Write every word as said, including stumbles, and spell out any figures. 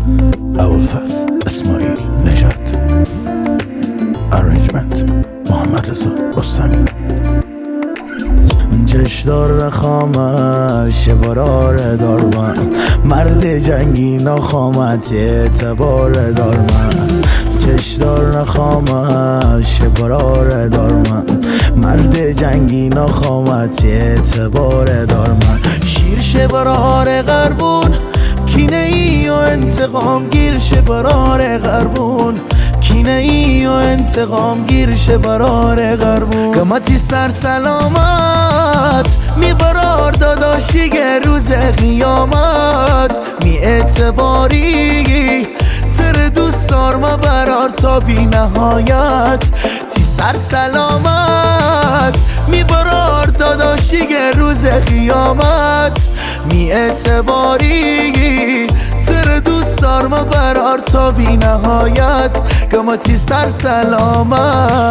ابوالفضل اسماعیل نژاد. ارنجمنت محمد رضا رستمی. چشدار خامش برار دارم، مرد جنگی نخامت اعتبار دارم. چشدار خامش برار دارم، مرد جنگی نخامت اعتبار دارم. شیرش برار غربون کینه ای و انتقام گیرش برار غربون، کینه ای و انتقام گیرش برار غربون. قمتی سر سلامت می برار داداشیگه روز قیامت، می اعتباری تر دوست دار ما برار تا بی نهایت. تی سر سلامت می برار داداشیگه روز قیامت، می اعتباری تر دوست دار ما برار تا بی نهایت. قمتی سر سلامت.